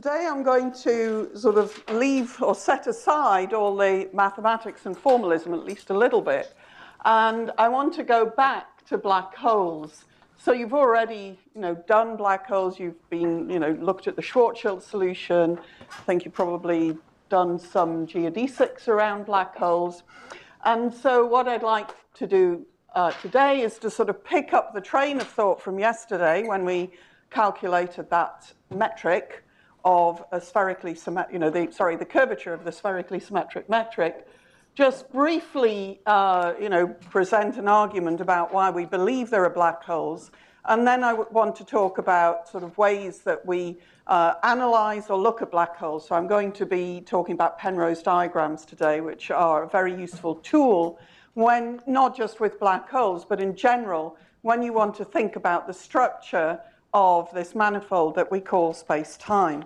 Today I'm going to sort of leave or set aside all the mathematics and formalism, at least a little bit, and I want to go back to black holes. So you've already, done black holes. You've been, looked at the Schwarzschild solution. I think you've probably done some geodesics around black holes. And so what I'd like to do today is to sort of pick up the train of thought from yesterday when we calculated that metric of a spherically symmetric, the curvature of the spherically symmetric metric, just briefly, present an argument about why we believe there are black holes, and then I want to talk about sort of ways that we analyze or look at black holes. So I'm going to be talking about Penrose diagrams today, which are a very useful tool when, not just with black holes, but in general, when you want to think about the structure of this manifold that we call space-time.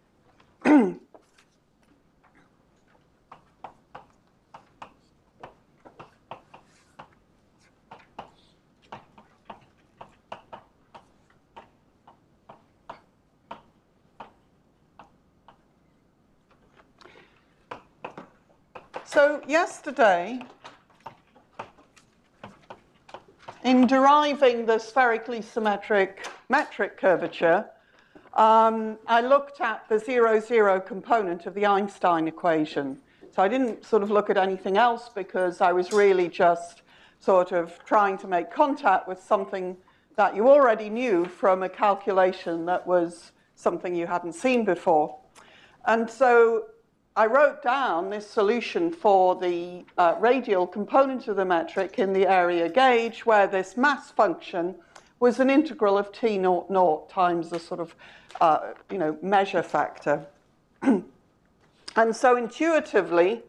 So yesterday, in deriving the spherically symmetric metric curvature, I looked at the 0,0 component of the Einstein equation. So I didn't sort of look at anything else because I was really just sort of trying to make contact with something that you already knew from a calculation that was something you hadn't seen before. And so I wrote down this solution for the radial component of the metric in the area gauge, where this mass function was an integral of t naught naught times the sort of, measure factor. And so intuitively,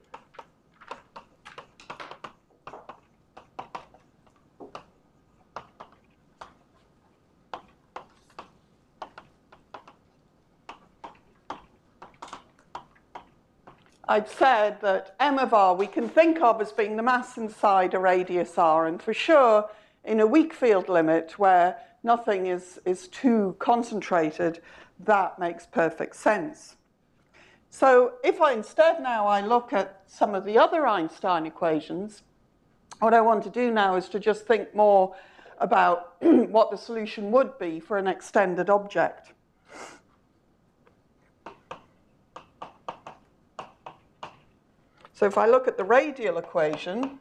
I'd said that m of r we can think of as being the mass inside a radius r, and for sure in a weak field limit where nothing is too concentrated, that makes perfect sense. So if I instead now I look at some of the other Einstein equations, what I want to do now is to just think more about what the solution would be for an extended object. So if I look at the radial equation,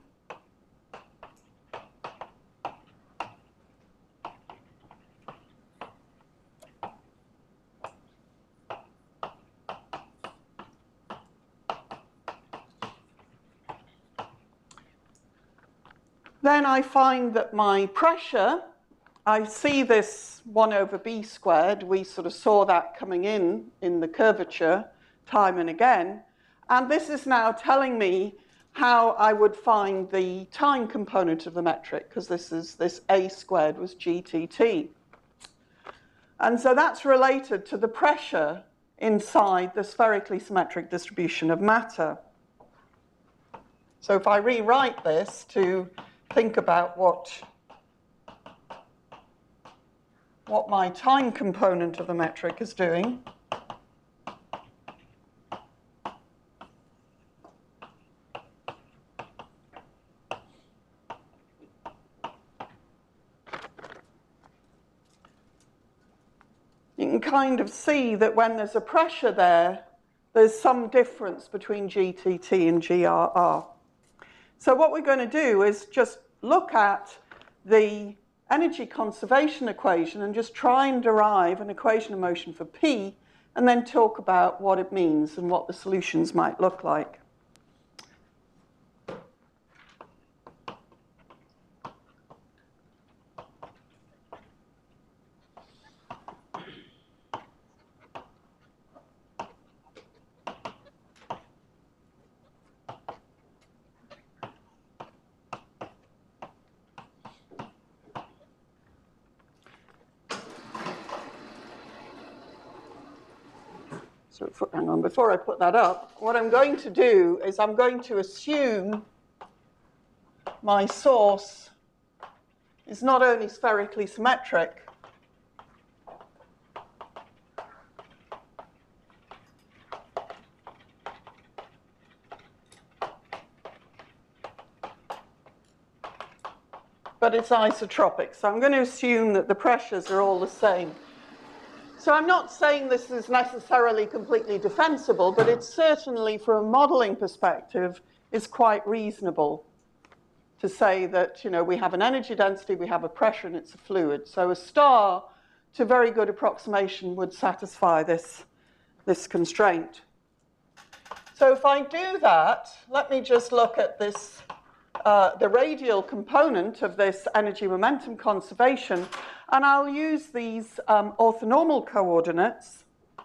then I find that my pressure, I see this 1 over b squared. We sort of saw that coming in the curvature time and again. And this is now telling me how I would find the time component of the metric, because this a squared was gtt. And so that's related to the pressure inside the spherically symmetric distribution of matter. So if I rewrite this to think about what my time component of the metric is doing, you can kind of see that when there's a pressure there, there's some difference between GTT and GRR. So what we're going to do is just look at the energy conservation equation and just try and derive an equation of motion for P, and then talk about what it means and what the solutions might look like. So hang on, before I put that up, what I'm going to do is I'm going to assume my source is not only spherically symmetric, but it's isotropic. So I'm going to assume that the pressures are all the same. So I'm not saying this is necessarily completely defensible, but it's certainly, from a modeling perspective, is quite reasonable to say that, you know, we have an energy density, we have a pressure, and it's a fluid. So a star, to very good approximation, would satisfy this constraint. So if I do that, let me just look at this, the radial component of this energy momentum conservation, and I'll use these orthonormal coordinates.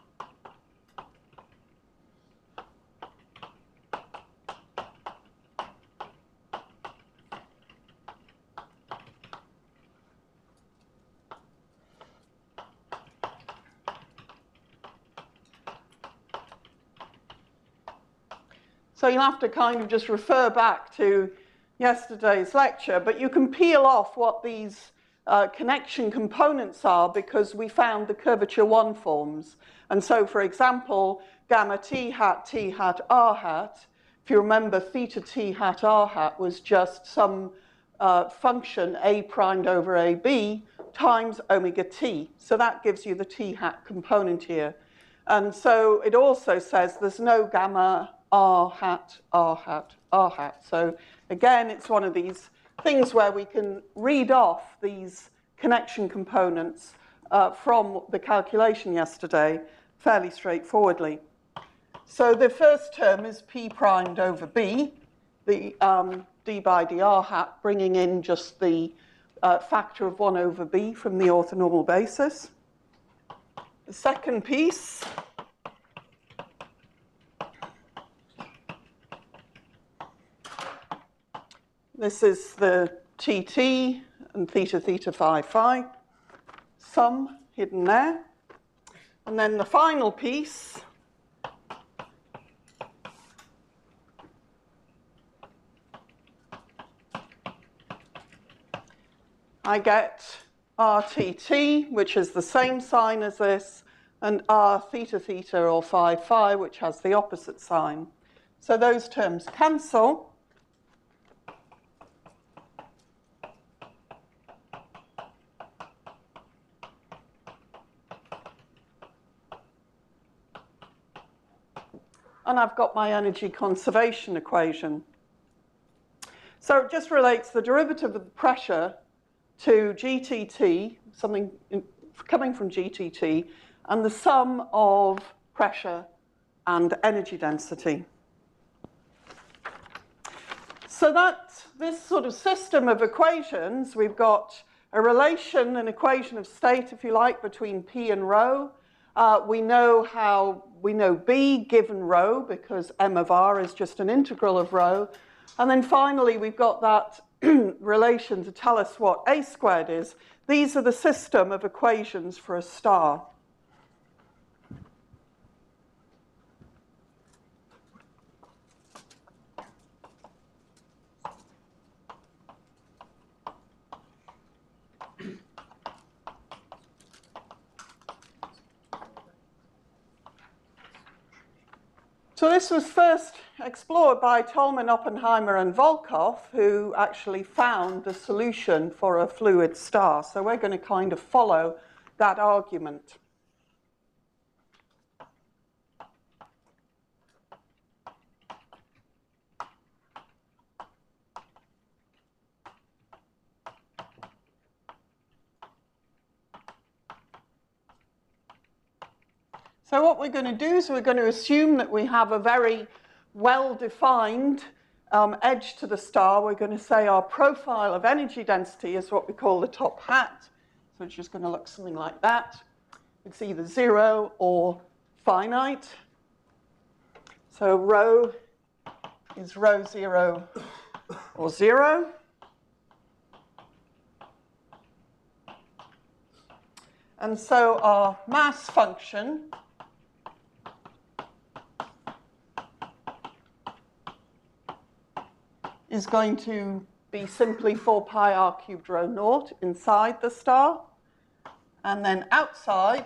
So you'll have to kind of just refer back to yesterday's lecture, but you can peel off what these connection components are because we found the curvature 1 forms. And so, for example, gamma t hat r hat, if you remember, theta t hat r hat was just some function a primed over ab times omega t. So that gives you the t hat component here. And so it also says there's no gamma r hat, r hat, r hat. So again, it's one of these things where we can read off these connection components from the calculation yesterday fairly straightforwardly. So the first term is p primed over b, the d by dr hat, bringing in just the factor of 1 over b from the orthonormal basis. The second piece this is the TT and theta theta phi phi sum hidden there. And then the final piece I get RTT, which is the same sign as this, and R theta theta or phi phi, which has the opposite sign. So those terms cancel. And I've got my energy conservation equation. So it just relates the derivative of the pressure to GTT, something coming from GTT, and the sum of pressure and energy density. So that this sort of system of equations, we've got a relation, an equation of state, if you like, between P and rho. We know B given rho because M of R is just an integral of rho. And then finally, we've got that relation to tell us what A squared is. These are the system of equations for a star. So this was first explored by Tolman, Oppenheimer, and Volkoff, who actually found the solution for a fluid star. So we're going to kind of follow that argument. So what we're going to do is we're going to assume that we have a very well-defined edge to the star. We're going to say our profile of energy density is what we call the top hat. So it's just going to look something like that. It's either 0 or finite. So rho is rho 0 or 0. And so our mass function is going to be simply 4 pi r cubed rho naught inside the star. And then outside,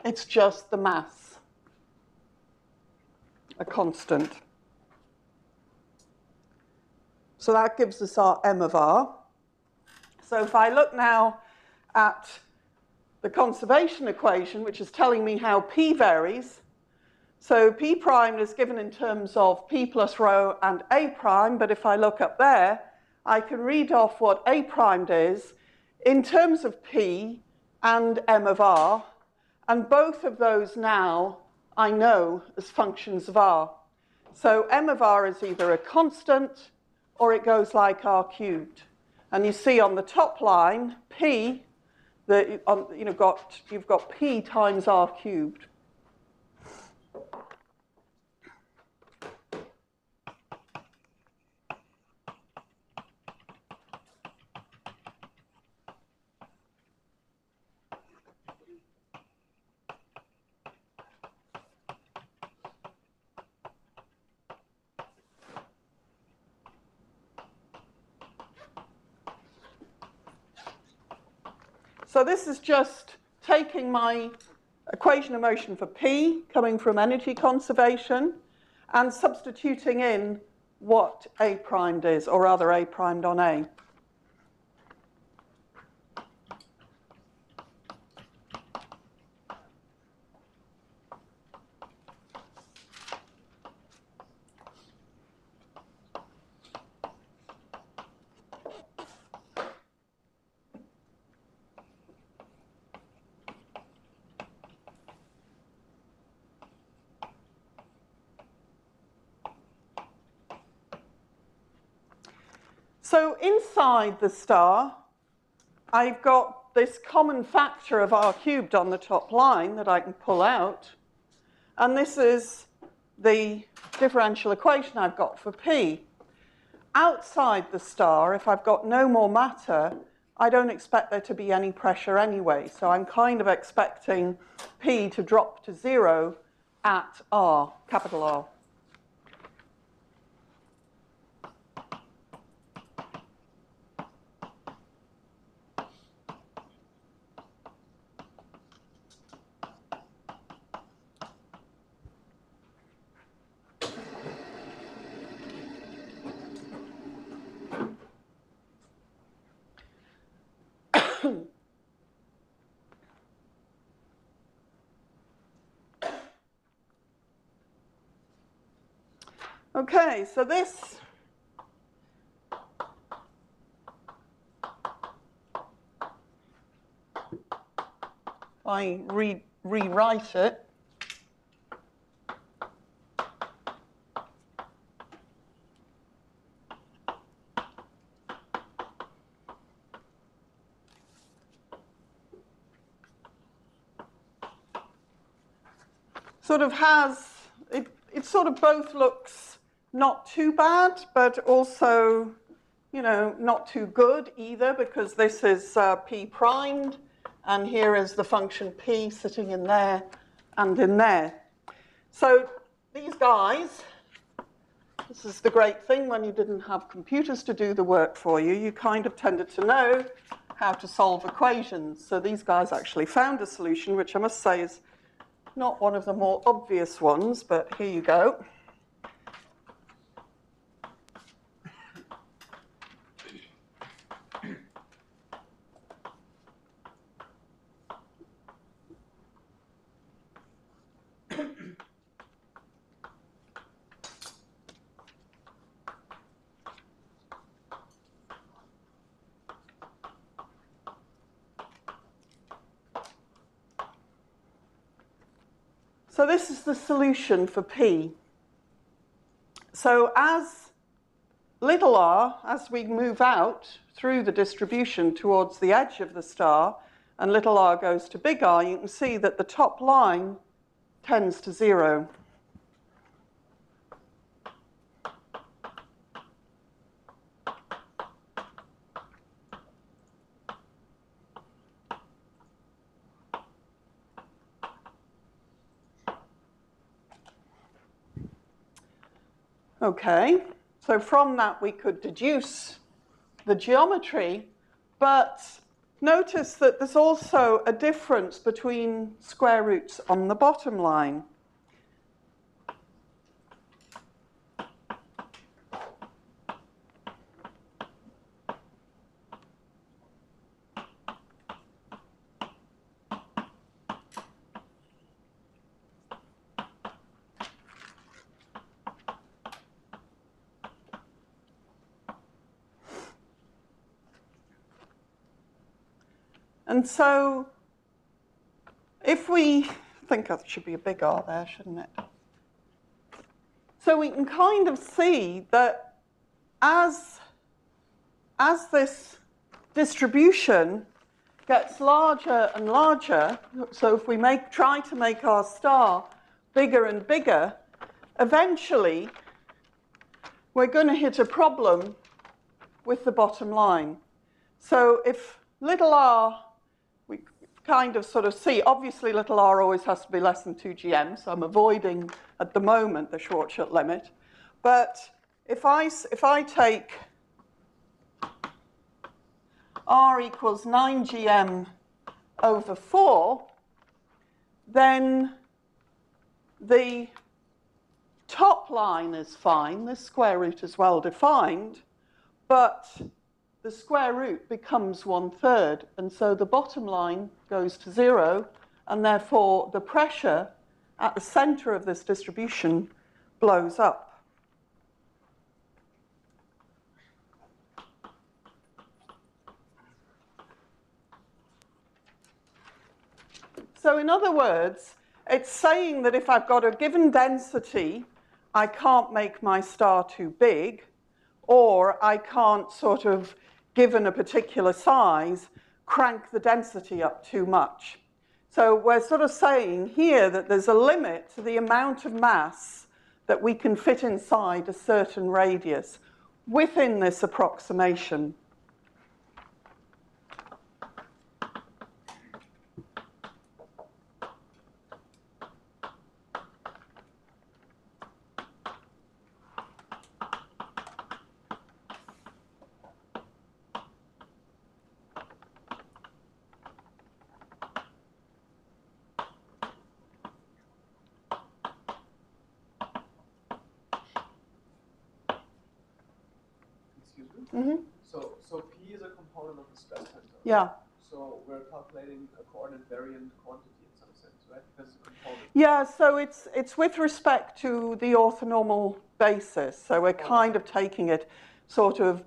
It's just the mass, a constant. So that gives us our m of r. So if I look now at the conservation equation, which is telling me how p varies, so p prime is given in terms of p plus rho and a prime, but if I look up there, I can read off what a primed is in terms of p and m of r, and both of those now I know as functions of r. So m of r is either a constant or it goes like r cubed. And you see on the top line, p, you've got p times r cubed. So this is just taking my equation of motion for P, coming from energy conservation, and substituting in what A primed is, or rather A primed on A. So inside the star, I've got this common factor of r cubed on the top line that I can pull out. And this is the differential equation I've got for P. Outside the star, if I've got no more matter, I don't expect there to be any pressure anyway. So I'm kind of expecting P to drop to 0 at R, capital R. Okay, so this I rewrite it. Sort of has, it sort of both looks not too bad, but also, not too good either, because this is P primed, and here is the function P sitting in there and in there. So these guys, this is the great thing when you didn't have computers to do the work for you, you kind of tended to know how to solve equations. So these guys actually found a solution, which I must say is not one of the more obvious ones, but here you go. So this is the solution for P. So as little r, as we move out through the distribution towards the edge of the star, and little r goes to big R, you can see that the top line tends to 0. Okay, so from that we could deduce the geometry, but notice that there's also a difference between square roots on the bottom line. And so if we think that should be a big R there, shouldn't it? So we can kind of see that as this distribution gets larger and larger, so if we try to make our star bigger and bigger, eventually we're going to hit a problem with the bottom line. So if little r, we kind of sort of see, obviously little r always has to be less than 2 gm, so I'm avoiding at the moment the Schwarzschild limit. But if I take r equals 9 gm over 4, then the top line is fine, this square root is well defined, but the square root becomes 1/3, and so the bottom line goes to 0, and therefore the pressure at the center of this distribution blows up. So in other words, it's saying that if I've got a given density, I can't make my star too big, or I can't sort of, given a particular size, crank the density up too much. So we're sort of saying here that there's a limit to the amount of mass that we can fit inside a certain radius within this approximation. Mm-hmm. So P is a component of the stress tensor. Yeah. So we're calculating a coordinate variant quantity in some sense, right? Because it's a component. Yeah, so it's with respect to the orthonormal basis. So we're kind of taking it sort of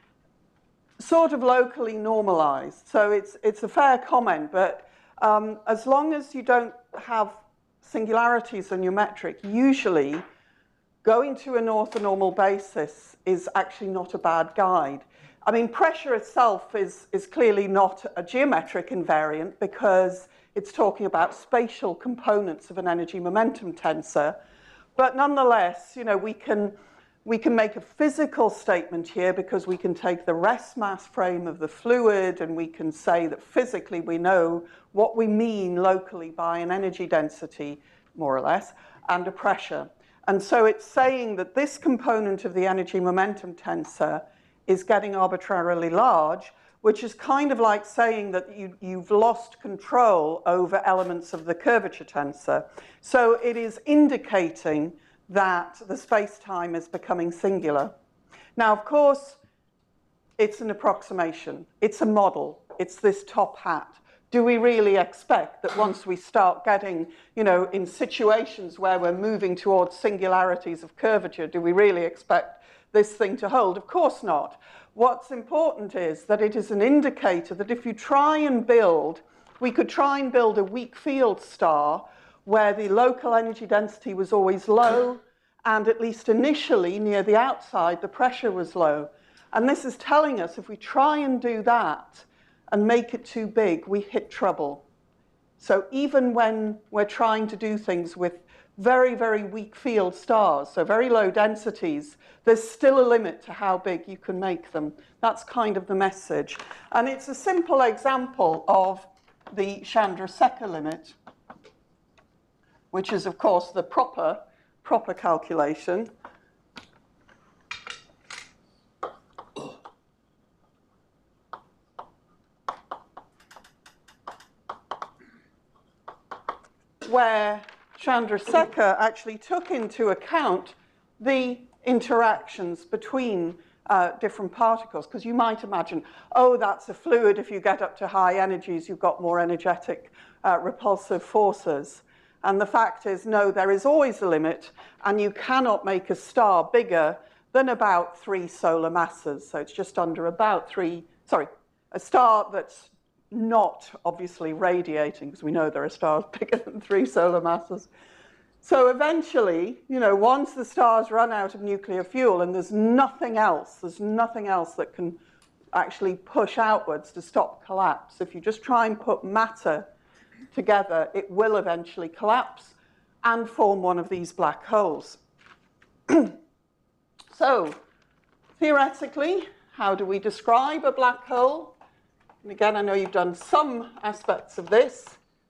locally normalized. So it's a fair comment, but as long as you don't have singularities in your metric, usually going to an orthonormal basis is actually not a bad guide. I mean, pressure itself is clearly not a geometric invariant because it's talking about spatial components of an energy momentum tensor. But nonetheless, you know, we can make a physical statement here because we can take the rest mass frame of the fluid and we can say that physically we know what we mean locally by an energy density, more or less, and a pressure. And so it's saying that this component of the energy momentum tensor is getting arbitrarily large, which is kind of like saying that you've lost control over elements of the curvature tensor. So it is indicating that the space-time is becoming singular. Now, of course, it's an approximation. It's a model. It's this top hat. Do we really expect that once we start getting, you know, in situations where we're moving towards singularities of curvature, do we really expect this thing to hold? Of course not. What's important is that it is an indicator that if you try and build, we could try and build a weak field star where the local energy density was always low, and at least initially near the outside, the pressure was low. And this is telling us if we try and do that, and make it too big, we hit trouble. So even when we're trying to do things with very, very weak field stars, so very low densities, there's still a limit to how big you can make them. That's kind of the message. And it's a simple example of the Chandrasekhar limit, which is, of course, the proper calculation. where Chandrasekhar actually took into account the interactions between different particles, because you might imagine, oh, that's a fluid. If you get up to high energies, you've got more energetic repulsive forces. And the fact is, no, there is always a limit, and you cannot make a star bigger than about 3 solar masses. So it's just under about 3, sorry, a star that's not obviously radiating, because we know there are stars bigger than 3 solar masses. So eventually, you know, once the stars run out of nuclear fuel and there's nothing else that can actually push outwards to stop collapse. If you just try and put matter together, it will eventually collapse and form one of these black holes. So, theoretically, how do we describe a black hole? And again, I know you've done some aspects of this.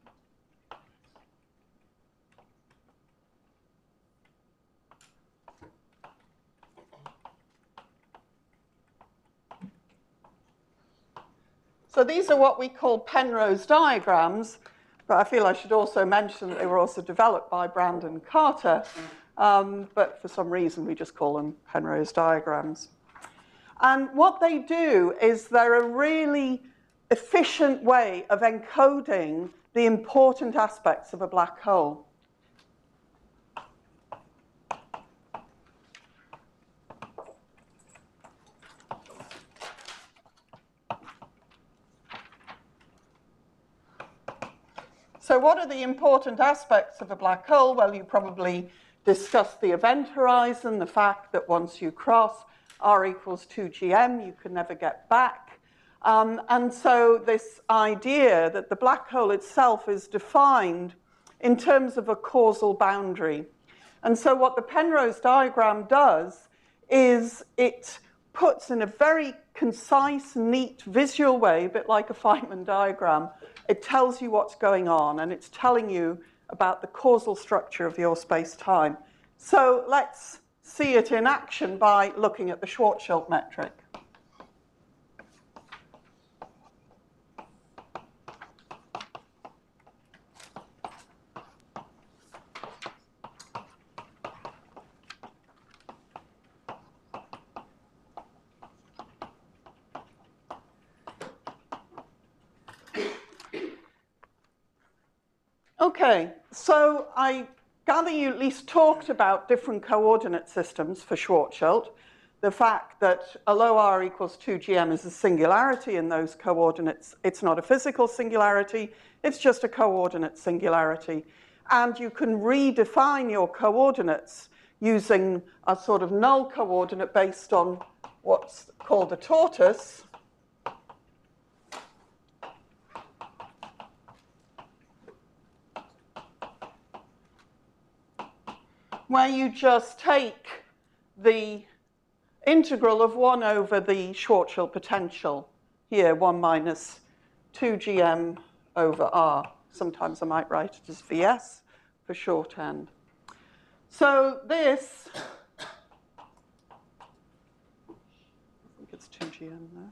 So these are what we call Penrose diagrams, but I feel I should also mention that they were also developed by Brandon Carter, but for some reason we just call them Penrose diagrams. And what they do is they're a really efficient way of encoding the important aspects of a black hole. So what are the important aspects of a black hole? Well, you probably discussed the event horizon, the fact that once you cross r equals 2gm, you can never get back. And so this idea that the black hole itself is defined in terms of a causal boundary. And so what the Penrose diagram does is it puts in a very concise, neat, visual way, a bit like a Feynman diagram, it tells you what's going on, and it's telling you about the causal structure of your space-time. So let's see it in action by looking at the Schwarzschild metric. Okay, so I gather you at least talked about different coordinate systems for Schwarzschild. The fact that although r equals 2gm is a singularity in those coordinates, it's not a physical singularity, it's just a coordinate singularity. And you can redefine your coordinates using a sort of null coordinate based on what's called a tortoise. Where you just take the integral of 1 over the Schwarzschild potential, here 1 minus 2gm over r. Sometimes I might write it as Vs for shorthand. So this, I think it's 2gm there.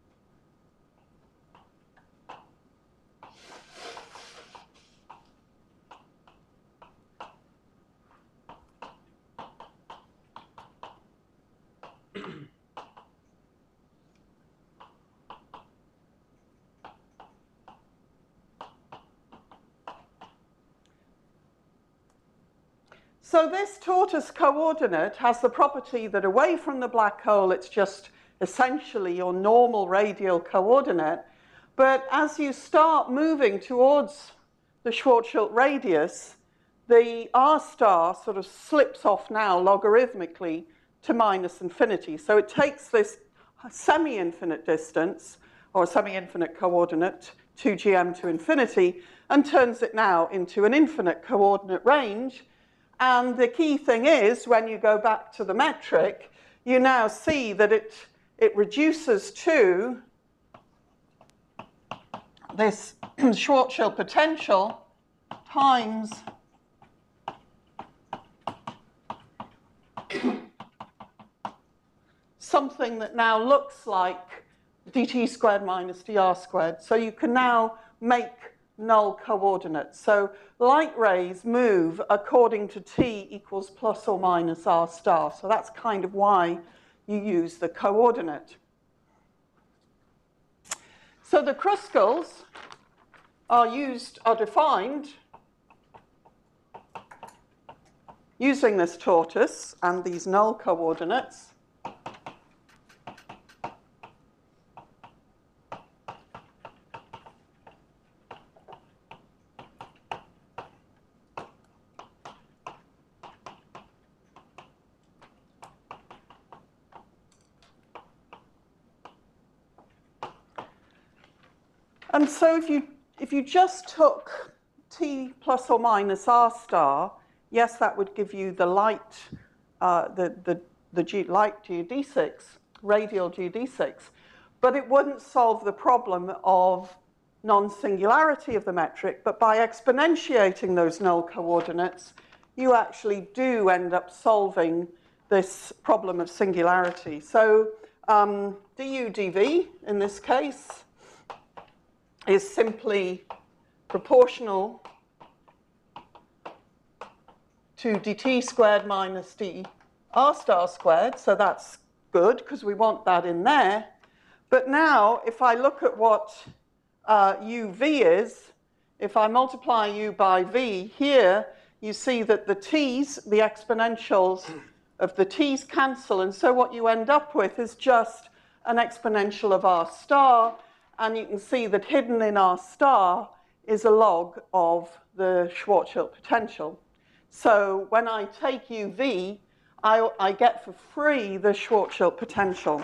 So this tortoise coordinate has the property that away from the black hole, it's just essentially your normal radial coordinate. But as you start moving towards the Schwarzschild radius, the r star sort of slips off now logarithmically to minus infinity. So it takes this semi-infinite distance, or semi-infinite coordinate, 2gm to infinity, and turns it now into an infinite coordinate range. And the key thing is, when you go back to the metric, you now see that it reduces to this Schwarzschild potential times something that now looks like dt squared minus dr squared. So you can now make null coordinates. So light rays move according to t equals plus or minus r star. So that's kind of why you use the coordinate. So the crystals are defined using this tortoise and these null coordinates. And so if you just took t plus or minus r star, yes, that would give you the light, light geodesics, radial geodesics, but it wouldn't solve the problem of non-singularity of the metric. But by exponentiating those null coordinates, you actually do end up solving this problem of singularity. So du dv, in this case, is simply proportional to dt squared minus dr star squared. So that's good, because we want that in there. But now, if I look at what uv is, if I multiply u by v here, you see that the t's, the exponentials of the t's cancel. And so what you end up with is just an exponential of r star. And you can see that hidden in r star is a log of the Schwarzschild potential. So when I take uv, I get for free the Schwarzschild potential.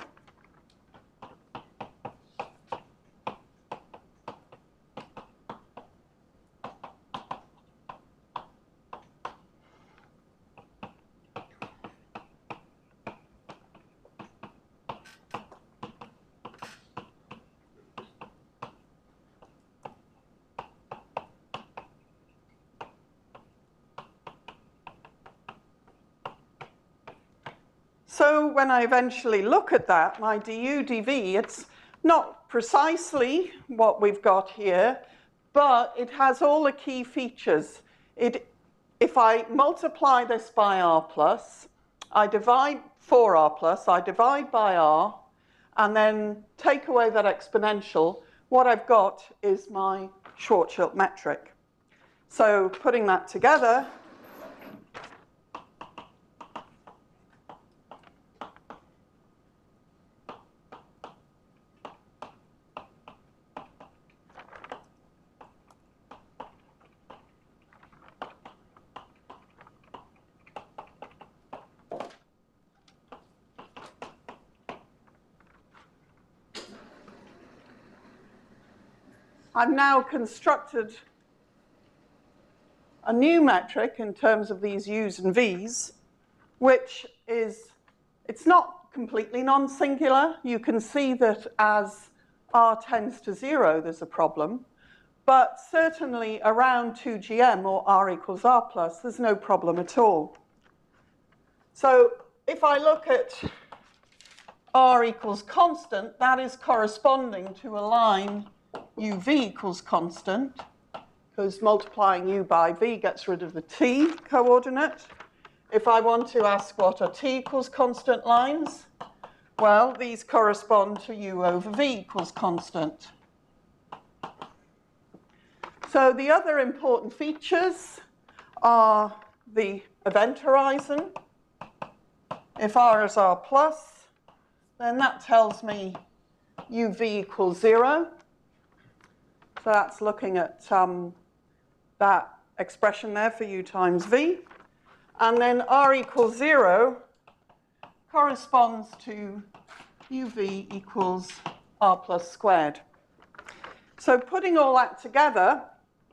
So when I eventually look at that, my du dv, it's not precisely what we've got here, but it has all the key features. If I multiply this by r plus, I divide for r plus, I divide by r, and then take away that exponential, what I've got is my Schwarzschild metric. So putting that together, I've now constructed a new metric in terms of these u's and v's, which is, it's not completely non-singular. You can see that as r tends to 0, there's a problem. But certainly around 2gm, or r equals r plus, there's no problem at all. So if I look at r equals constant, that is corresponding to a line uv equals constant, because multiplying u by v gets rid of the t coordinate. If I want to ask what are t equals constant lines, well, these correspond to u over v equals constant. So the other important features are the event horizon. If r is r plus, then that tells me uv equals 0. So that's looking at that expression there for u times v. And then r equals 0 corresponds to uv equals r plus squared. So putting all that together,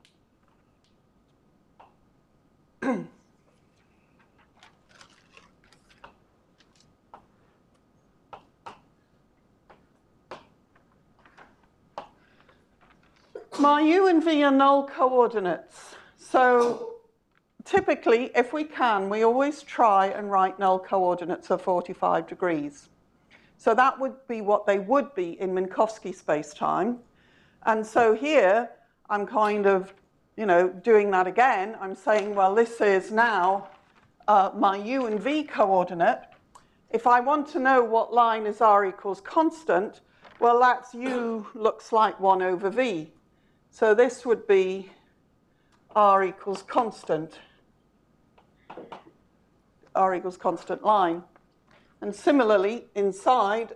my u and v are null coordinates. So typically, if we can, we always try and write null coordinates of 45 degrees. So that would be what they would be in Minkowski spacetime. And so here, I'm kind of, doing that again. I'm saying, well, this is now my u and v coordinate. If I want to know what line is r equals constant, well, that's u looks like 1 over v. So this would be r equals constant line. And similarly, inside,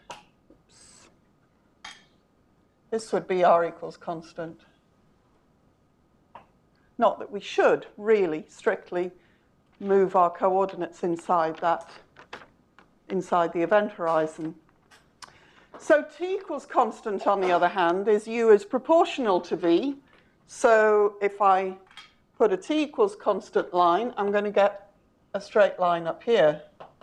this would be r equals constant. Not that we should really strictly move our coordinates inside the event horizon. So t equals constant, on the other hand, is u is proportional to v. So if I put a t equals constant line, I'm going to get a straight line up here.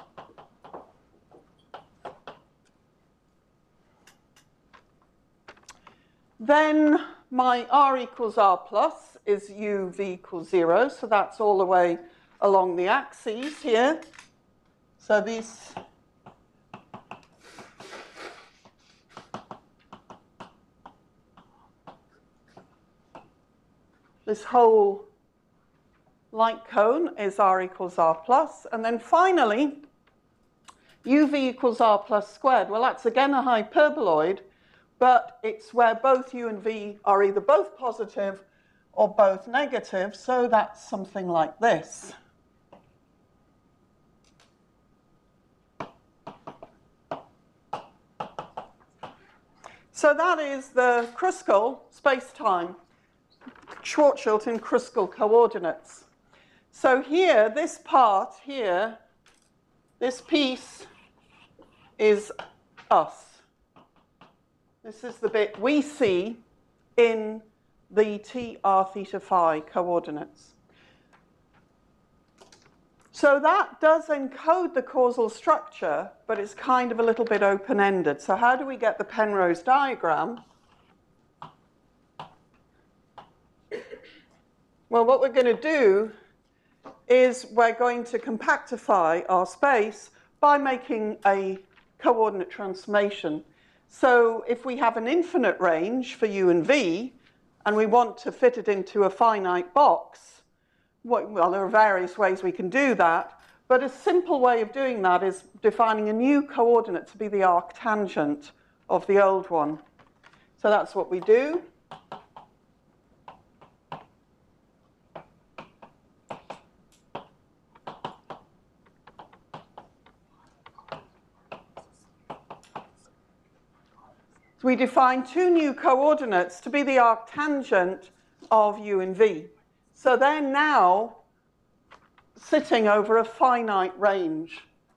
Then my r equals r plus is u v equals 0. So that's all the way along the axes here. So this whole light cone is r equals r plus. And then finally, uv equals r plus squared. Well, that's again a hyperboloid, but it's where both u and v are either both positive or both negative. So that's something like this. So that is the Kruskal space-time, Schwarzschild-Kruskal coordinates. So here, this part here, this piece is us. This is the bit we see in the t, r, theta, phi coordinates. So that does encode the causal structure, but it's kind of a little bit open-ended. So how do we get the Penrose diagram? Well, what we're going to do is we're going to compactify our space by making a coordinate transformation. So if we have an infinite range for u and v, and we want to fit it into a finite box, well, there are various ways we can do that, but a simple way of doing that is defining a new coordinate to be the arctangent of the old one. So that's what we do. So we define two new coordinates to be the arctangent of u and v. So they're now sitting over a finite range,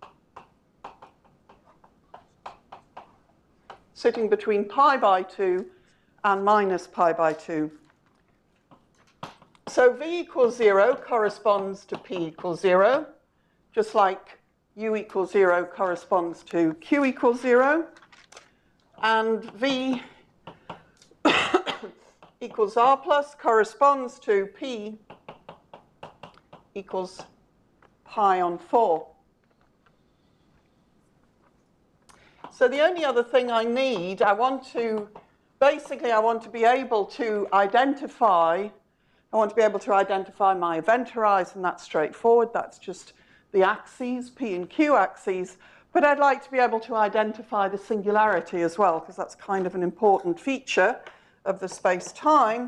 sitting between pi by 2 and minus pi by 2. So v equals 0 corresponds to p equals 0, just like u equals 0 corresponds to q equals 0. And v equals r plus corresponds to p equals pi on 4. So the only other thing I need, I want to be able to identify my event horizon. That's straightforward. That's just the axes, p and q axes. But I'd like to be able to identify the singularity as well, because that's kind of an important feature of the space-time.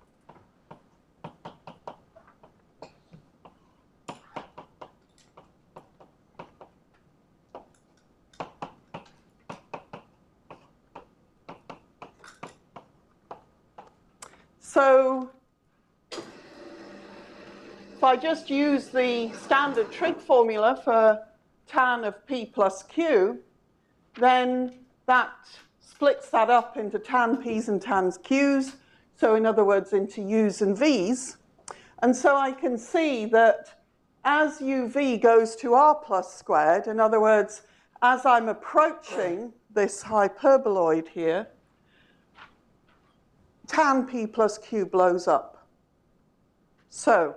So if I just use the standard trig formula for tan of p plus q, then that splits that up into tan p's and tan q's, so in other words, into u's and v's. And so I can see that as uv goes to r plus squared, in other words, as I'm approaching this hyperboloid here, tan p plus q blows up. So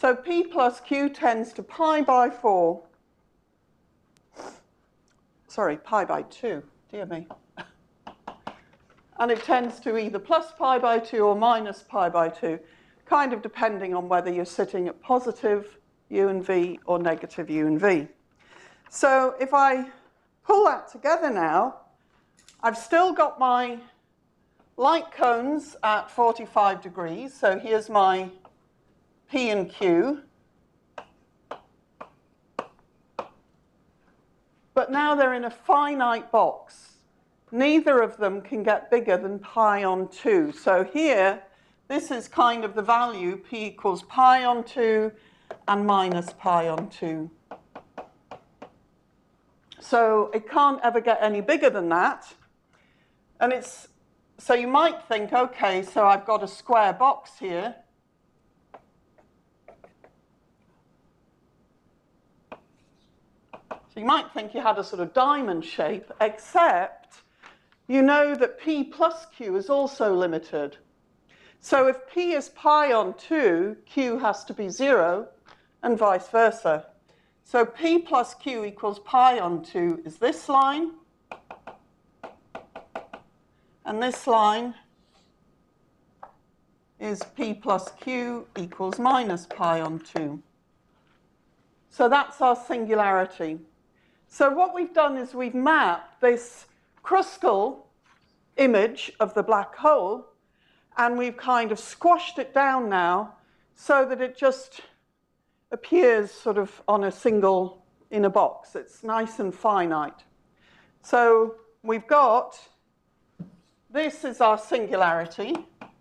So P plus Q tends to pi by 4. Sorry, pi by 2, dear me. And it tends to either plus pi by 2 or minus pi by 2, kind of depending on whether you're sitting at positive U and V or negative U and V. So if I pull that together now, I've still got my light cones at 45 degrees. So here's my P and Q. But now they're in a finite box. Neither of them can get bigger than pi on 2. So here, this is kind of the value, P equals pi on 2 and minus pi on 2. So it can't ever get any bigger than that. And it's, so you might think, okay, so I've got a square box here. So you might think you had a sort of diamond shape, except you know that P plus Q is also limited. So if P is pi on 2, Q has to be 0, and vice versa. So P plus Q equals pi on 2 is this line. And this line is P plus Q equals minus pi on 2. So that's our singularity. So what we've done is we've mapped this crustal image of the black hole, and we've kind of squashed it down now so that it just appears sort of on a single inner box. It's nice and finite. So we've got, this is our singularity.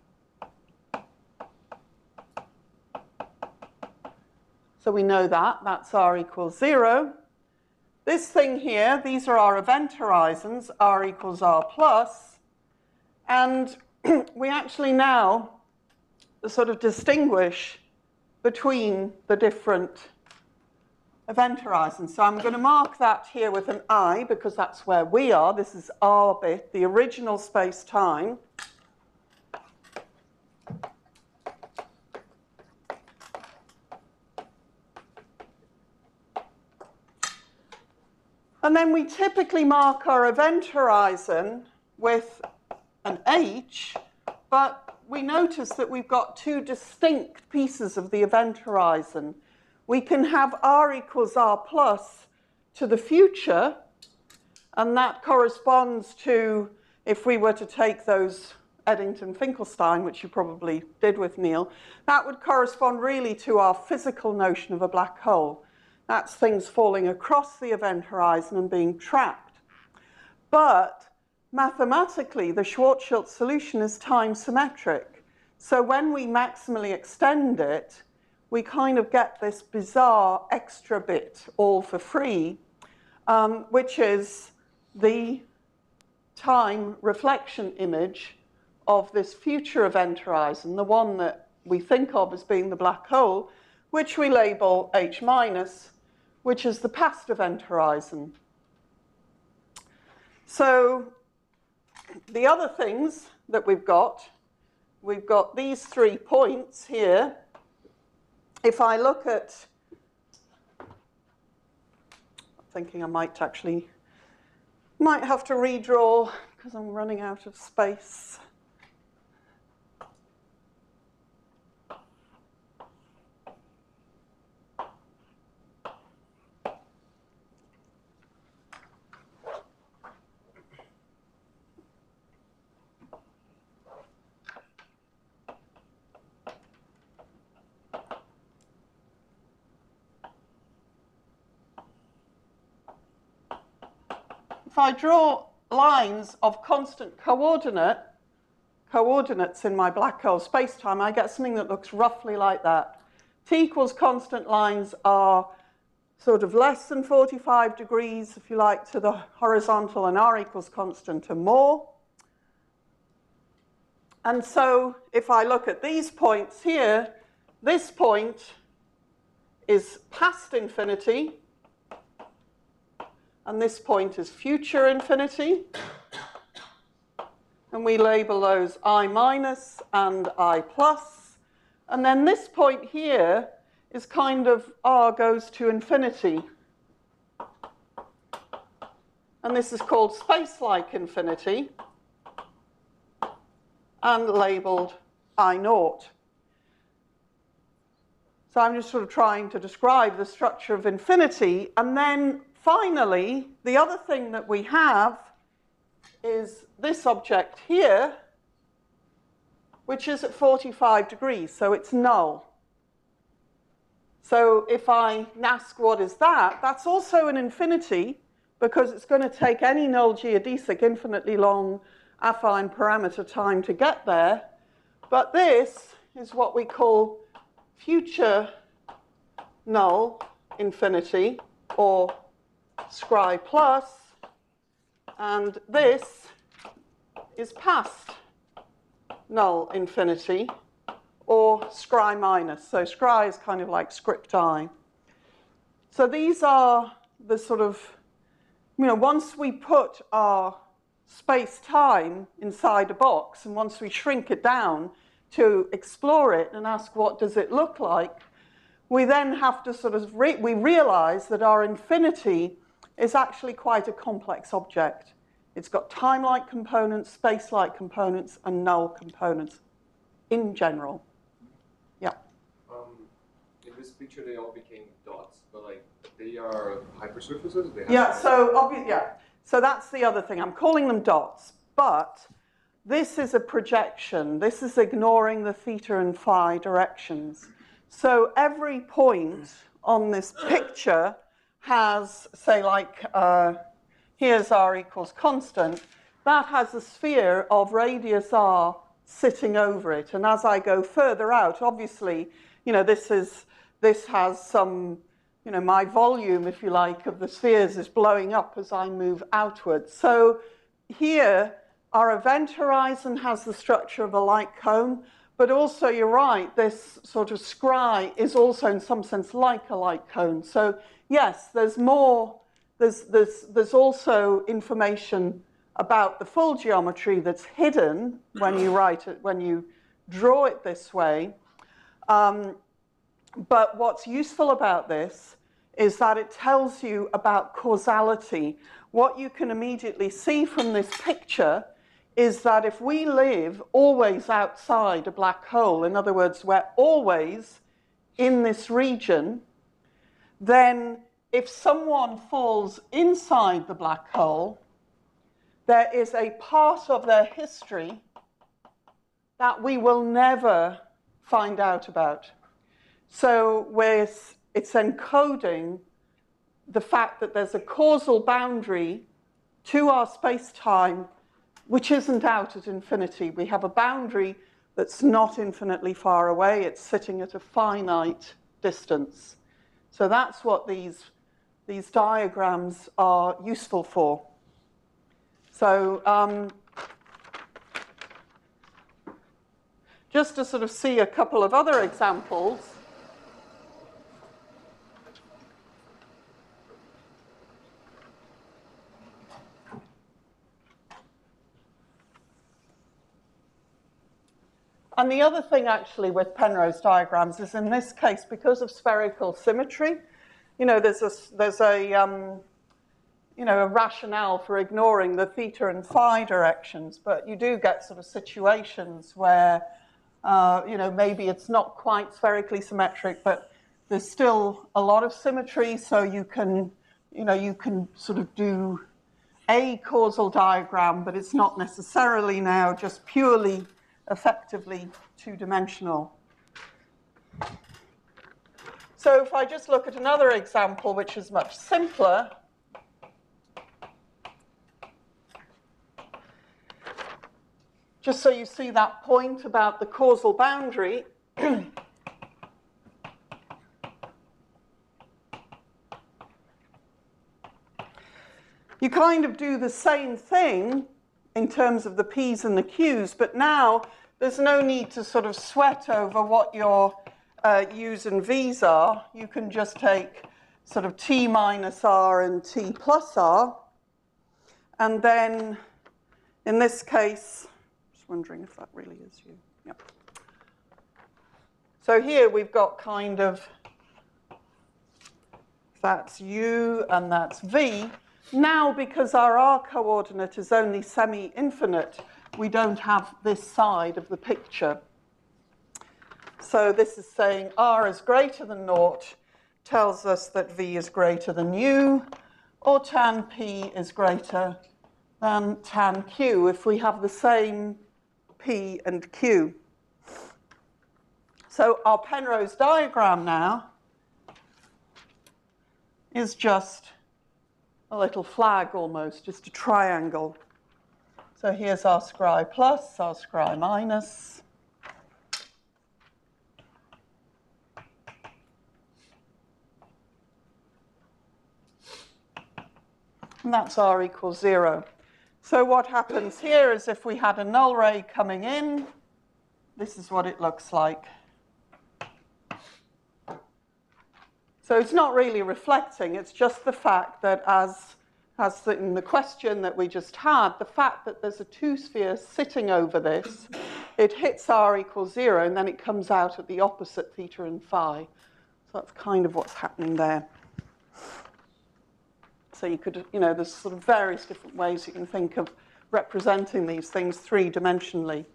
So we know that, that's R equals 0. This thing here, these are our event horizons, R equals R plus. And we actually now sort of distinguish between the different event horizons. So I'm going to mark that here with an I, because that's where we are. This is our bit, the original space-time. And then we typically mark our event horizon with an H, but we notice that we've got two distinct pieces of the event horizon. We can have R equals R plus to the future, and that corresponds to, if we were to take those Eddington-Finkelstein, which you probably did with Neil, that would correspond really to our physical notion of a black hole. That's things falling across the event horizon and being trapped. But mathematically, the Schwarzschild solution is time symmetric. So when we maximally extend it, we kind of get this bizarre extra bit all for free, which is the time reflection image of this future event horizon, the one that we think of as being the black hole, which we label H minus, which is the past event horizon. So the other things that we've got these 3 points here. If I look at, I'm thinking I might have to redraw because I'm running out of space. If I draw lines of constant coordinates in my black hole space-time, I get something that looks roughly like that. T equals constant lines are sort of less than 45 degrees, if you like, to the horizontal, and R equals constant are more. And so if I look at these points here, this point is past infinity, and this point is future infinity. And we label those I minus and I plus. And then this point here is kind of r goes to infinity. And this is called space-like infinity and labeled I naught. So I'm just sort of trying to describe the structure of infinity. And then finally, the other thing that we have is this object here, which is at 45 degrees, so it's null. So if I ask what is that, that's also an infinity, because it's going to take any null geodesic infinitely long affine parameter time to get there. But this is what we call future null infinity, or Scri plus, and this is past null infinity, or Scri minus. So Scri is kind of like script I. So these are the sort of, once we put our space-time inside a box, and once we shrink it down to explore it and ask what does it look like, we then have to sort of, we realize that our infinity is actually quite a complex object. It's got time-like components, space-like components, and null components in general. Yeah. In this picture, they all became dots, but like they are hypersurfaces. They have So that's the other thing. I'm calling them dots, but this is a projection. This is ignoring the theta and phi directions. So every point on this picture has, say, like, here's r equals constant. That has a sphere of radius r sitting over it. And as I go further out, obviously, this has some, my volume, if you like, of the spheres is blowing up as I move outwards. So here, our event horizon has the structure of a light cone, but also, you're right, this sort of scry is also in some sense like a light cone. So yes, there's more, there's also information about the full geometry that's hidden when you write it, when you draw it this way. But what's useful about this is that it tells you about causality. What you can immediately see from this picture is that if we live always outside a black hole, in other words, we're always in this region, then if someone falls inside the black hole, there is a part of their history that we will never find out about. So it's encoding the fact that there's a causal boundary to our space-time which isn't out at infinity. We have a boundary that's not infinitely far away. It's sitting at a finite distance. So that's what these diagrams are useful for. So just to sort of see a couple of other examples. And the other thing actually with Penrose diagrams is in this case, because of spherical symmetry, there's a rationale for ignoring the theta and phi directions, but you do get sort of situations where, maybe it's not quite spherically symmetric, but there's still a lot of symmetry, so you can sort of do a causal diagram, but it's not necessarily now just purely effectively two-dimensional. So if I just look at another example, which is much simpler, just so you see that point about the causal boundary, you kind of do the same thing in terms of the P's and the Q's, but now there's no need to sort of sweat over what your U's and V's are. You can just take sort of T minus R and T plus R. And then in this case, just wondering if that really is you. Yep. So here we've got kind of That's u and that's v. Now, because our r coordinate is only semi-infinite, we don't have this side of the picture. So this is saying r is greater than naught, tells us that v is greater than u, or tan p is greater than tan q if we have the same p and q. So our Penrose diagram now is just a little flag almost, just a triangle. So here's our scri plus, our scri minus. And that's r equals 0. So what happens here is if we had a null ray coming in, this is what it looks like. So it's not really reflecting, it's just the fact that as in the question that we just had, the fact that there's a two-sphere sitting over this, it hits r equals 0, and then it comes out at the opposite theta and phi. So that's kind of what's happening there. So you could, there's sort of various different ways you can think of representing these things three-dimensionally.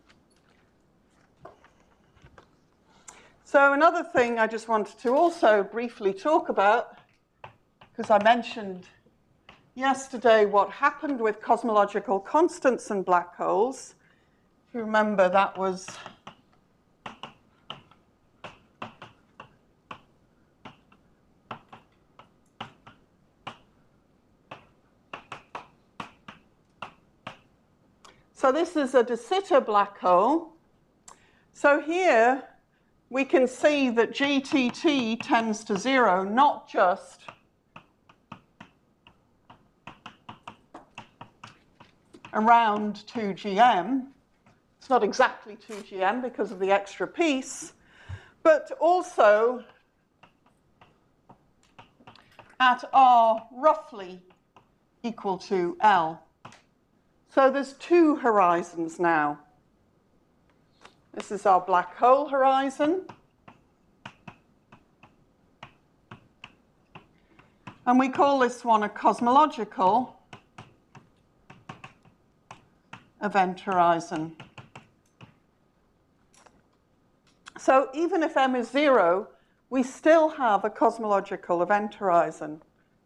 So another thing I just wanted to also briefly talk about, because I mentioned yesterday what happened with cosmological constants and black holes. If you remember, that was so this is a de Sitter black hole. So here we can see that GTT tends to 0, not just around 2GM. It's not exactly 2GM because of the extra piece, but also at r roughly equal to L. So there's two horizons now. This is our black hole horizon. And we call this one a cosmological event horizon. So even if m is 0, we still have a cosmological event horizon.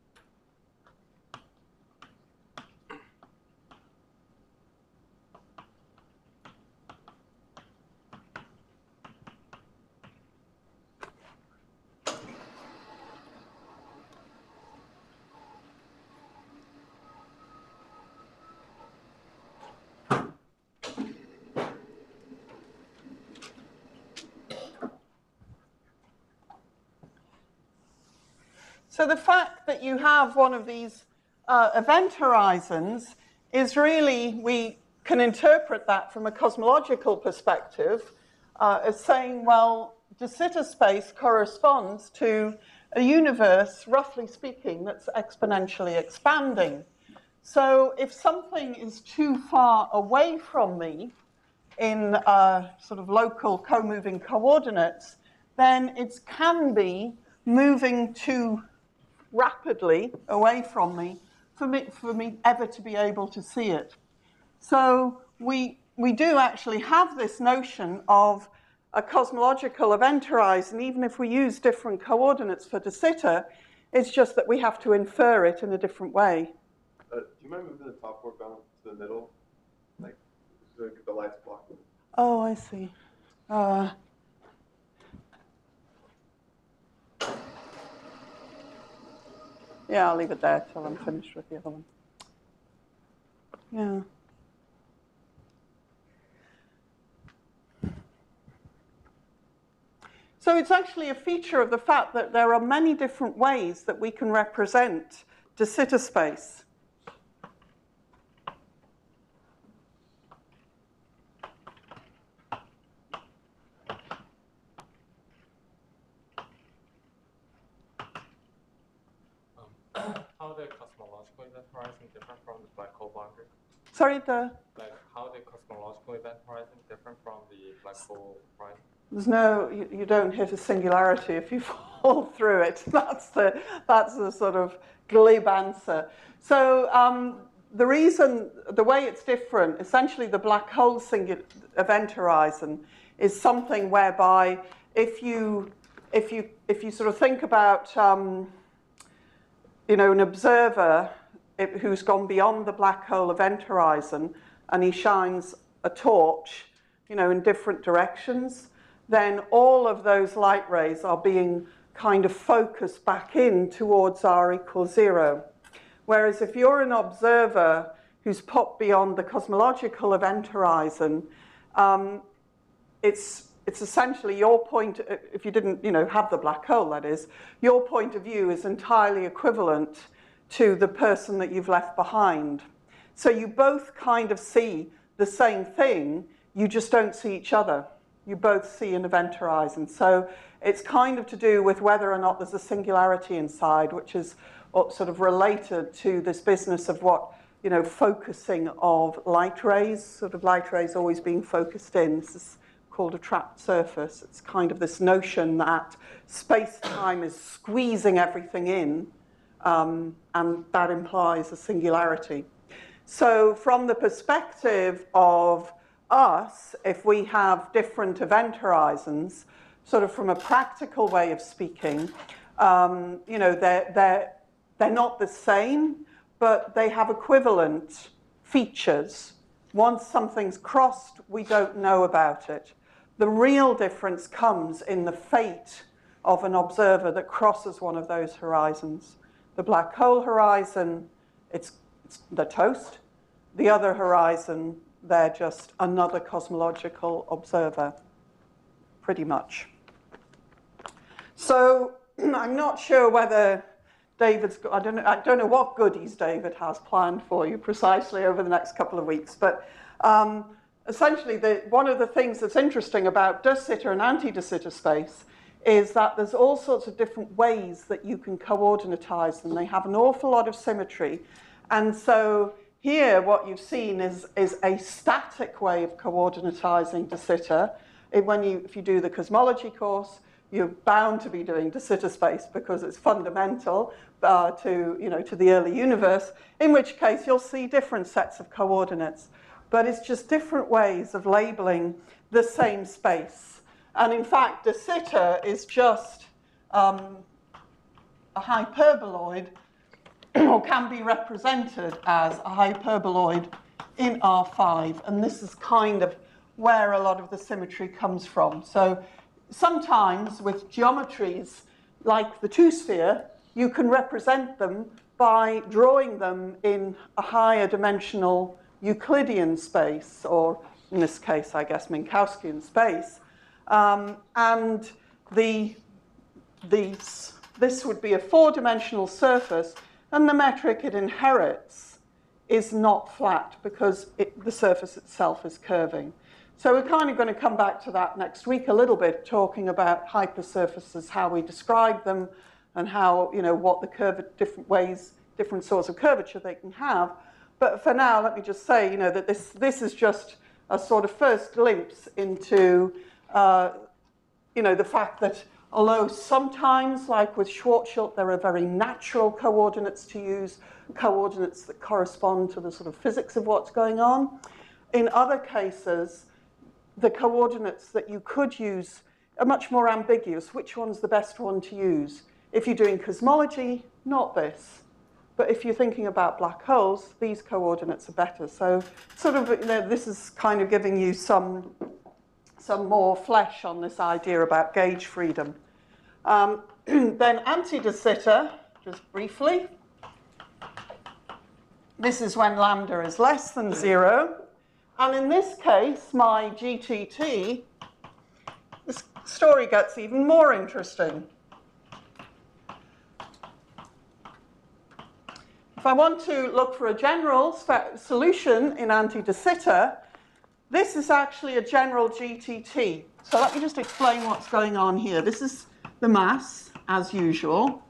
So the fact that you have one of these event horizons is really, we can interpret that from a cosmological perspective as saying, well, de Sitter space corresponds to a universe, roughly speaking, that's exponentially expanding. So if something is too far away from me in sort of local co-moving coordinates, then it can be moving too rapidly away from me for me ever to be able to see it. So we do actually have this notion of a cosmological event horizon, even if we use different coordinates for de Sitter. It's just that we have to infer it in a different way. Do you mind moving the top four bound to the middle? Like, so the light's blocking. Oh, I see. Yeah, I'll leave it there till I'm finished with the other one. Yeah. So it's actually a feature of the fact that there are many different ways that we can represent de Sitter space. How the cosmological event horizon different from the black hole boundary? Sorry, Like, how the cosmological event horizon different from the black hole horizon? There's no, you don't hit a singularity if you fall through it. That's the sort of glib answer. So the way it's different, essentially the black hole event horizon is something whereby if you sort of think about an observer who's gone beyond the black hole event horizon and he shines a torch, in different directions, then all of those light rays are being kind of focused back in towards r equals 0. Whereas if you're an observer who's popped beyond the cosmological event horizon, it's essentially your point, if you didn't have the black hole, that is, your point of view is entirely equivalent to the person that you've left behind. So you both kind of see the same thing, you just don't see each other. You both see an event horizon. So it's kind of to do with whether or not there's a singularity inside, which is sort of related to this business of what, focusing of light rays, sort of light rays always being focused in. This is called a trapped surface. It's kind of this notion that space-time is squeezing everything in, and that implies a singularity. So from the perspective of us, if we have different event horizons, sort of from a practical way of speaking, they're not the same, but they have equivalent features. Once something's crossed, we don't know about it. The real difference comes in the fate of an observer that crosses one of those horizons. The black hole horizon, they're toast. The other horizon, they're just another cosmological observer, pretty much. So I'm not sure whether David's got, I don't know what goodies David has planned for you precisely over the next couple of weeks, but essentially one of the things that's interesting about de Sitter and anti-de Sitter space is that there's all sorts of different ways that you can coordinatize them. They have an awful lot of symmetry. And so here what you've seen is a static way of coordinatizing de Sitter. If you do the cosmology course, you're bound to be doing de Sitter space because it's fundamental to the early universe, in which case you'll see different sets of coordinates. But it's just different ways of labeling the same space. And in fact, de Sitter is just a hyperboloid, or can be represented as a hyperboloid in R5. And this is kind of where a lot of the symmetry comes from. So sometimes with geometries like the two-sphere, you can represent them by drawing them in a higher dimensional Euclidean space, or in this case, I guess, Minkowskian space. And this would be a four-dimensional surface, and the metric it inherits is not flat because the surface itself is curving. So we're kind of going to come back to that next week a little bit, talking about hypersurfaces, how we describe them, and how, what the different sorts of curvature they can have. But for now, let me just say, that this is just a sort of first glimpse into, the fact that although sometimes, like with Schwarzschild, there are very natural coordinates to use, coordinates that correspond to the sort of physics of what's going on. In other cases, the coordinates that you could use are much more ambiguous. Which one's the best one to use? If you're doing cosmology, not this. But if you're thinking about black holes, these coordinates are better. So sort of, this is kind of giving you some more flesh on this idea about gauge freedom. Then anti-de Sitter, just briefly. This is when lambda is less than 0. And in this case, my GTT, this story gets even more interesting. If I want to look for a general solution in anti-de Sitter, this is actually a general GTT. So let me just explain what's going on here. This is the mass, as usual.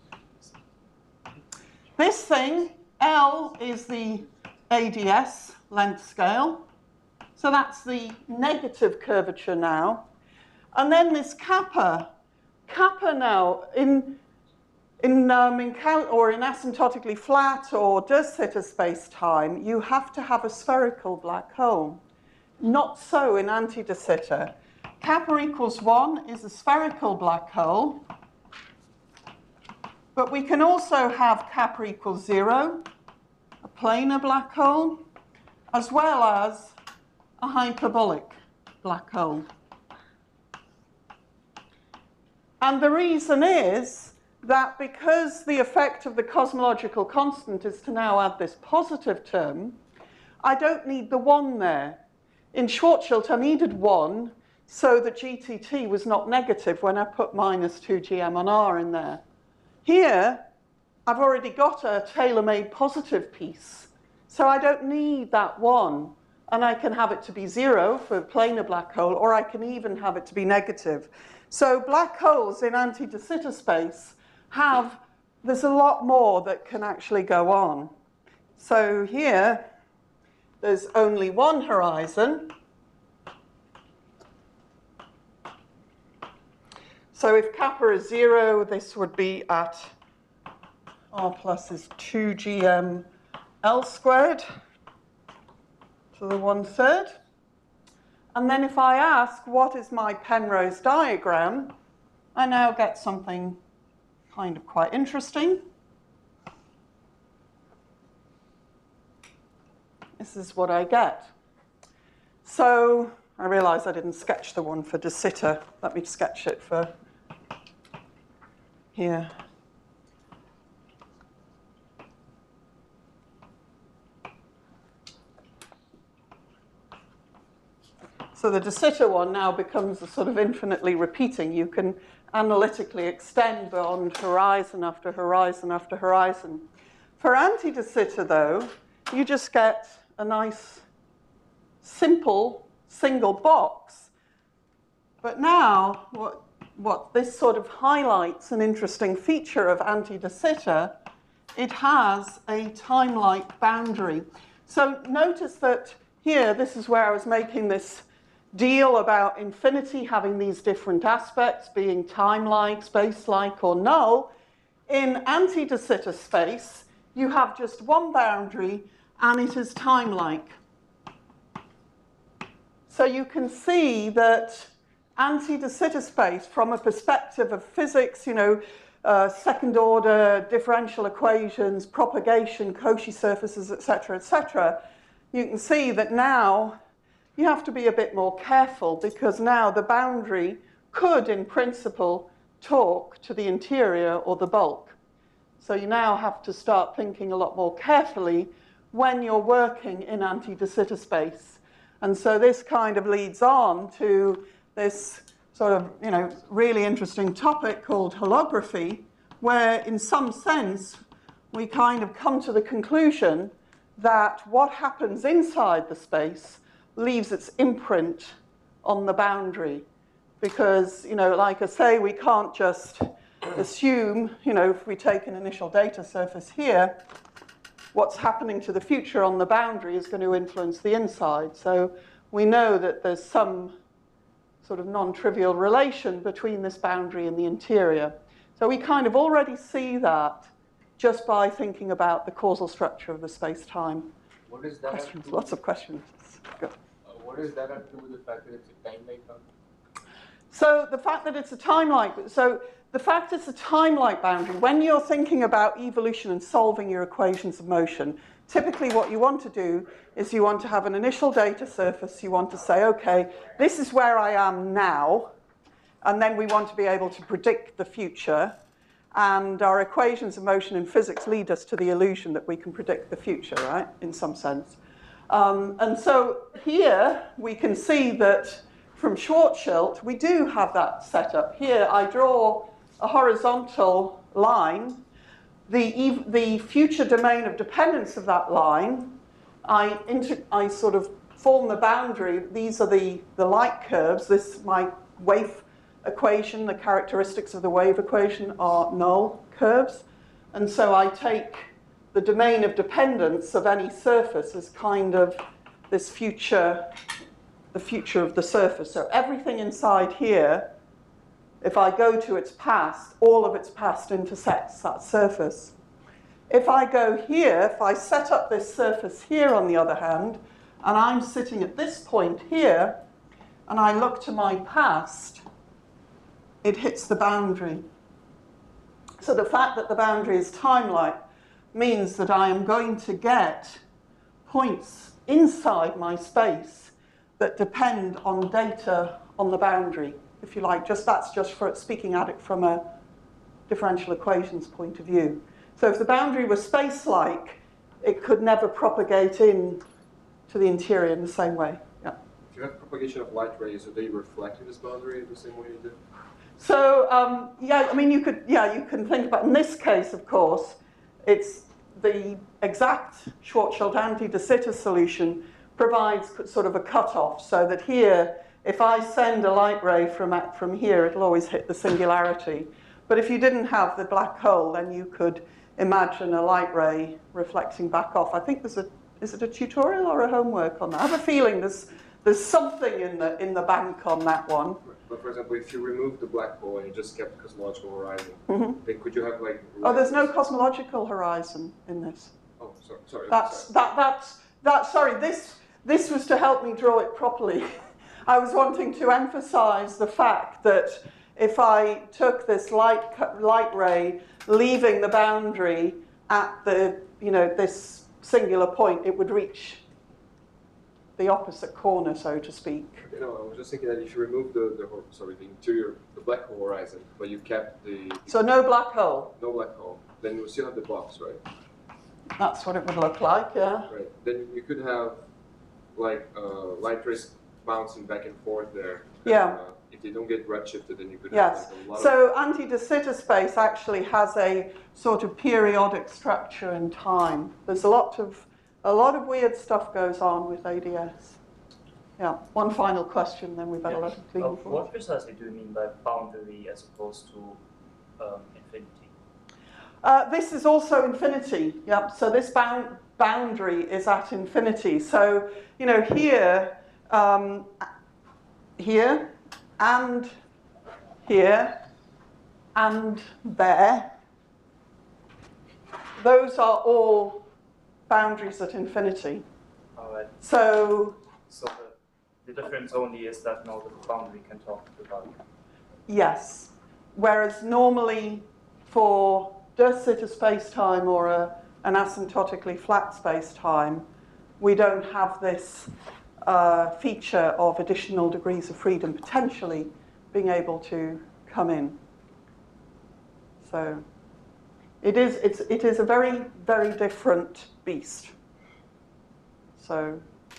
This thing, L, is the ADS, length scale. So that's the negative curvature now. And then this kappa. Kappa now, in asymptotically flat or de Sitter space-time, you have to have a spherical black hole. Not so in anti-de Sitter. Kappa equals 1 is a spherical black hole. But we can also have kappa equals 0, a planar black hole, as well as a hyperbolic black hole. And the reason is that because the effect of the cosmological constant is to now add this positive term, I don't need the 1 there. In Schwarzschild, I needed 1 so that GTT was not negative when I put minus 2 GM on R in there. Here, I've already got a tailor-made positive piece, so I don't need that 1. And I can have it to be 0 for a planar black hole, or I can even have it to be negative. So black holes in anti-de Sitter space there's a lot more that can actually go on. So here, there's only one horizon. So if kappa is 0, this would be at R plus is 2 GM L squared to the 1/3. And then if I ask, what is my Penrose diagram, I now get something kind of quite interesting. This is what I get. So I realize I didn't sketch the one for de Sitter. Let me sketch it for here. So the de Sitter one now becomes a sort of infinitely repeating. You can analytically extend beyond horizon after horizon after horizon. For anti-de Sitter, though, you just get a nice, simple, single box. But now, what this sort of highlights an interesting feature of anti-de Sitter, it has a time-like boundary. So notice that here, this is where I was making this deal about infinity having these different aspects, being time-like, space-like, or null. In anti-de Sitter space, you have just one boundary, and it is time-like. So you can see that anti-de Sitter space, from a perspective of physics, second-order differential equations, propagation, Cauchy surfaces, etc., you can see that now you have to be a bit more careful, because now the boundary could, in principle, talk to the interior or the bulk. So you now have to start thinking a lot more carefully when you're working in anti-de Sitter space. And so this kind of leads on to this sort of, really interesting topic called holography, where in some sense we kind of come to the conclusion that what happens inside the space leaves its imprint on the boundary. Because, like I say, we can't just assume, if we take an initial data surface here, what's happening to the future on the boundary is going to influence the inside. So we know that there's some sort of non-trivial relation between this boundary and the interior. So we kind of already see that just by thinking about the causal structure of the space-time. What is that? Questions, lots of questions. Go. What does that have to do with the fact that it's a time-like boundary? So the fact that it's a time-like boundary, when you're thinking about evolution and solving your equations of motion, typically what you want to do is you want to have an initial data surface. You want to say, okay, this is where I am now, and then we want to be able to predict the future. And our equations of motion in physics lead us to the illusion that we can predict the future, right, in some sense. And so here we can see that from Schwarzschild, we do have that set up. Here I draw a horizontal line. The future domain of dependence of that line, I sort of form the boundary. These are the light curves. My wave equation, the characteristics of the wave equation are null curves. And so I take the domain of dependence of any surface as kind of this future, the future of the surface. So everything inside here, if I go to its past, all of its past intersects that surface. If I go here, if I set up this surface here on the other hand, and I'm sitting at this point here, and I look to my past, it hits the boundary. So the fact that the boundary is time-like means that I am going to get points inside my space that depend on data on the boundary, if you like. That's just for speaking at it from a differential equations point of view. So if the boundary was space-like, it could never propagate in to the interior in the same way. Yeah. If you have propagation of light rays, are they reflecting this boundary the same way you do? So yeah, I mean, you can think about, in this case, of course, it's the exact Schwarzschild-Anti de Sitter solution provides sort of a cutoff, so that here, if I send a light ray from here, it'll always hit the singularity. But if you didn't have the black hole, then you could imagine a light ray reflecting back off. I think is it a tutorial or a homework on that? I have a feeling there's something in the bank on that one. But for example, if you remove the black hole and you just kept the cosmological horizon, Mm-hmm. then could you have like? Oh, there's no cosmological horizon in this. Oh, sorry. Sorry. This was to help me draw it properly. I was wanting to emphasize the fact that if I took this light ray, leaving the boundary at the, this singular point, it would reach the opposite corner, so to speak. Okay, no, I was just thinking that if you remove the black hole horizon, but you kept the So no black hole. no black hole, then you still have the box, right? That's what it would look like, yeah. Right. Then you could have like light rays bouncing back and forth there. Yeah. If they don't get redshifted, then you could Yes. have like a lot So anti-de Sitter space actually has a sort of periodic structure in time. There's a lot of weird stuff goes on with ADS. Yeah. One final question, then we better let it clean. What precisely do you mean by boundary as opposed to infinity? This is also infinity. Yeah. So this boundary is at infinity. So here, here, and here, and there. Those are all boundaries at infinity. All right. So the difference only is that now the boundary can talk to the boundary. yes. Whereas normally for de Sitter space-time or an asymptotically flat space-time, we don't have this feature of additional degrees of freedom potentially being able to come in. So it is a very, very different beast. So,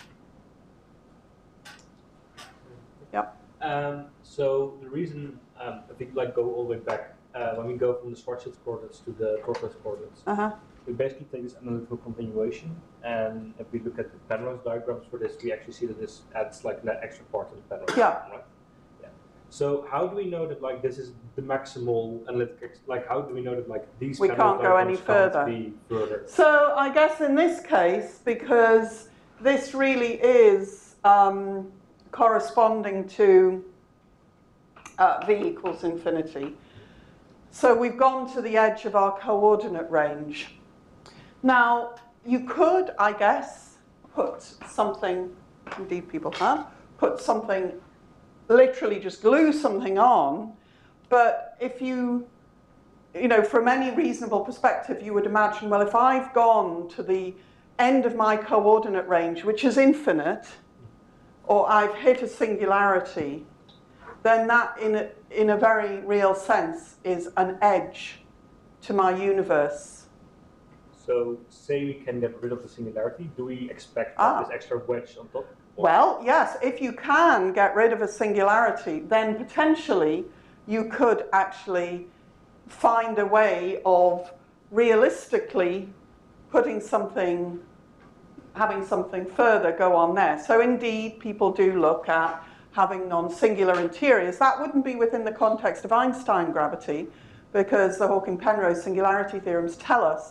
yep. So the reason I think go all the way back when we go from the Schwarzschild coordinates to the Torres coordinates, we basically take this analytical continuation, and if we look at the Penrose diagrams for this, we actually see that this adds like an extra part to the Penrose diagram, right? Yeah. So how do we know that this is the maximal analytic? How do we know that these We can't go any further. Be further? So I guess in this case, because this really is corresponding to v equals infinity. So we've gone to the edge of our coordinate range. Now, you could, I guess, put something, indeed people have, put something, literally just glue something on, but if you from any reasonable perspective, you would imagine, well, if I've gone to the end of my coordinate range, which is infinite, or I've hit a singularity, then that, in a very real sense, is an edge to my universe. So, say we can get rid of the singularity, do we expect this extra wedge on top? Well, yes, if you can get rid of a singularity, then potentially you could actually find a way of realistically having something further go on there. So indeed, people do look at having non-singular interiors. That wouldn't be within the context of Einstein gravity, because the Hawking-Penrose singularity theorems tell us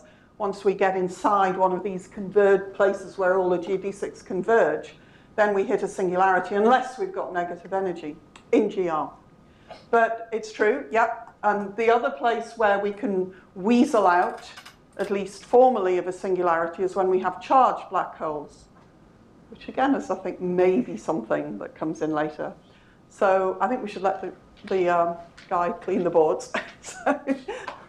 once we get inside one of these converged places where all the geodesics converge, then we hit a singularity, unless we've got negative energy in GR. But it's true, yep. And the other place where we can weasel out, at least formally, of a singularity is when we have charged black holes, which again is, I think, maybe something that comes in later. So I think we should let the guy clean the boards. So,